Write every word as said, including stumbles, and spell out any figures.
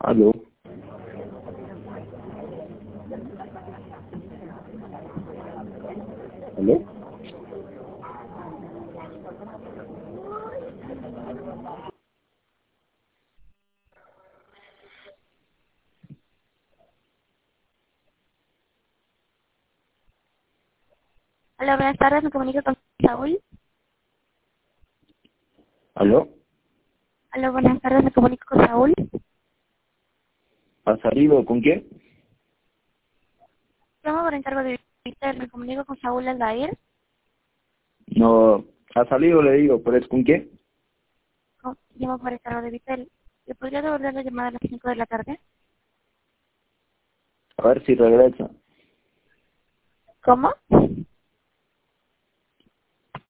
Aló. ¿Aló? Hola, buenas tardes, me comunico con Saúl. ¿Aló? Hola, buenas tardes, me comunico con Saúl. ¿Ha salido con quién? Llamo por encargo de Vitel, me comunico con Saúl Aldair. No, ha salido, le digo, pero ¿es con quién? Co- Llamo por encargo de Vitel. ¿Le podría devolver la llamada a las cinco de la tarde? A ver si regresa. ¿Cómo?